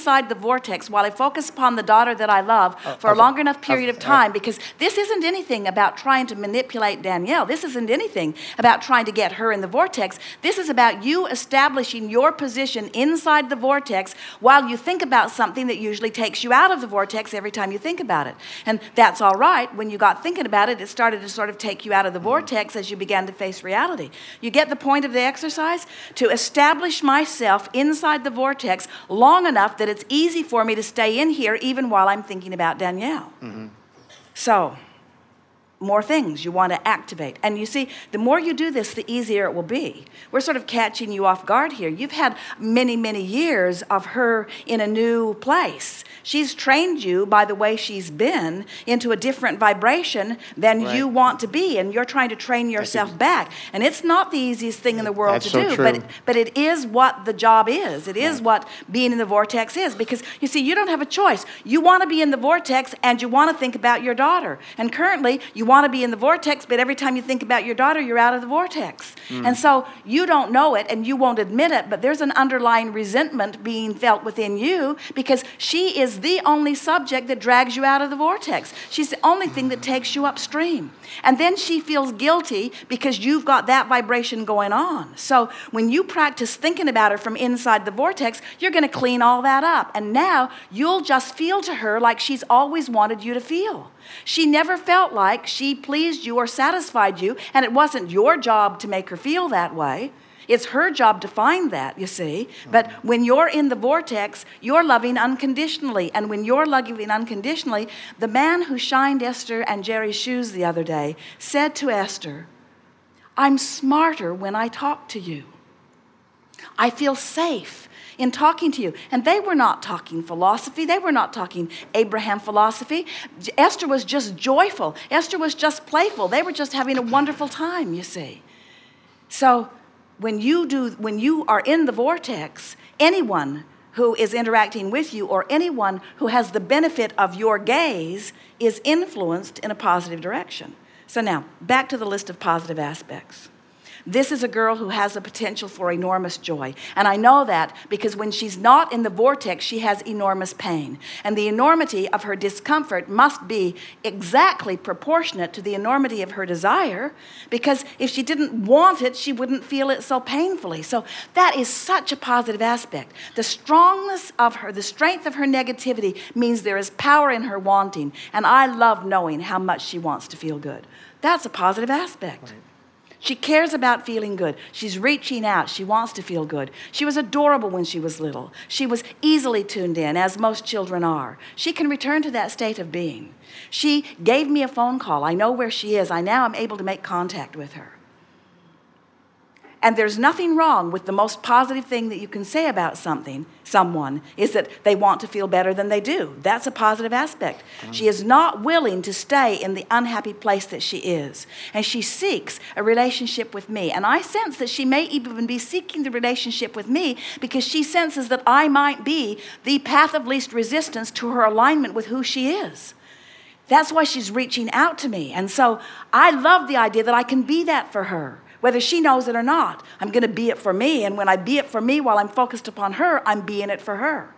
inside the vortex while I focus upon the daughter that I love for a longer enough period of time, because this isn't anything about trying to manipulate Danielle. This isn't anything about trying to get her in the vortex. This is about you establishing your position inside the vortex while you think about something that usually takes you out of the vortex every time you think about it. And that's all right. When you got thinking about it, it started to sort of take you out of the vortex as you began to face reality. You get the point of the exercise? To establish myself inside the vortex long enough that it's easy for me to stay in here even while I'm thinking about Danielle. So, more things you want to activate. And you see, the more you do this, the easier it will be. We're sort of catching you off guard here. You've had many, many years of her in a new place. She's trained you by the way she's been into a different vibration than you want to be, and you're trying to train yourself back. And it's not the easiest thing in the world to do, but it is what the job is. It is what being in the vortex is, because you see, you don't have a choice. You want to be in the vortex and you want to think about your daughter. And currently, you want to be in the vortex, but every time you think about your daughter, you're out of the vortex. And so you don't know it and you won't admit it, but there's an underlying resentment being felt within you because she is the only subject that drags you out of the vortex. She's the only thing that takes you upstream. And then she feels guilty because you've got that vibration going on. So when you practice thinking about her from inside the vortex, you're going to clean all that up. And now you'll just feel to her like she's always wanted you to feel. She never felt like she pleased you or satisfied you, and it wasn't your job to make her feel that way. It's her job to find that, you see. But when you're in the vortex, you're loving unconditionally. And when you're loving unconditionally, the man who shined Esther and Jerry's shoes the other day said to Esther, I'm smarter when I talk to you. I feel safe in talking to you. And they were not talking philosophy. They were not talking Abraham philosophy. Esther was just joyful. Esther was just playful. They were just having a wonderful time, you see. So when you are in the vortex, anyone who is interacting with you or anyone who has the benefit of your gaze is influenced in a positive direction. So now, back to the list of positive aspects. This is a girl who has the potential for enormous joy. And I know that because when she's not in the vortex, she has enormous pain. And the enormity of her discomfort must be exactly proportionate to the enormity of her desire, because if she didn't want it, she wouldn't feel it so painfully. So that is such a positive aspect. The strongness of her, the strength of her negativity means there is power in her wanting. And I love knowing how much she wants to feel good. That's a positive aspect. Right. She cares about feeling good. She's reaching out. She wants to feel good. She was adorable when she was little. She was easily tuned in, as most children are. She can return to that state of being. She gave me a phone call. I know where she is. I now am able to make contact with her. And there's nothing wrong with the most positive thing that you can say about someone is that they want to feel better than they do. That's a positive aspect. She is not willing to stay in the unhappy place that she is. And she seeks a relationship with me. And I sense that she may even be seeking the relationship with me because she senses that I might be the path of least resistance to her alignment with who she is. That's why she's reaching out to me. And so I love the idea that I can be that for her. Whether she knows it or not, I'm going to be it for me. And when I be it for me while I'm focused upon her, I'm being it for her.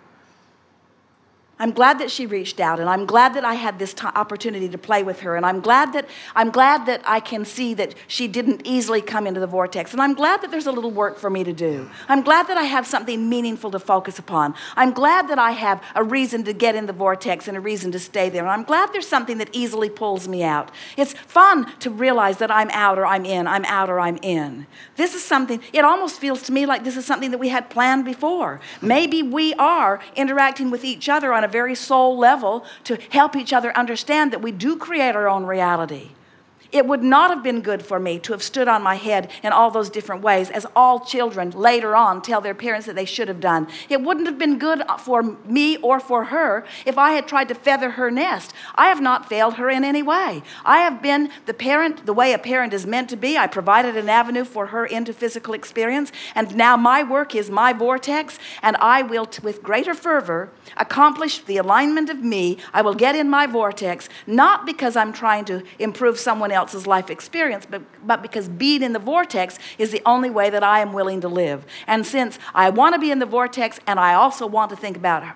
I'm glad that she reached out, and I'm glad that I had this opportunity to play with her, and I'm glad that I can see that she didn't easily come into the vortex, and I'm glad that there's a little work for me to do. I'm glad that I have something meaningful to focus upon. I'm glad that I have a reason to get in the vortex and a reason to stay there, and I'm glad there's something that easily pulls me out. It's fun to realize that I'm out or I'm in, I'm out or I'm in. This is something, it almost feels to me like this is something that we had planned before. Maybe we are interacting with each other on a very soul level to help each other understand that we do create our own reality. It would not have been good for me to have stood on my head in all those different ways, as all children later on tell their parents that they should have done. It wouldn't have been good for me or for her if I had tried to feather her nest. I have not failed her in any way. I have been the parent the way a parent is meant to be. I provided an avenue for her into physical experience, and now my work is my vortex, and I will, with greater fervor, accomplish the alignment of me. I will get in my vortex, not because I'm trying to improve someone else's life experience, but because being in the vortex is the only way that I am willing to live. And since I want to be in the vortex and I also want to think about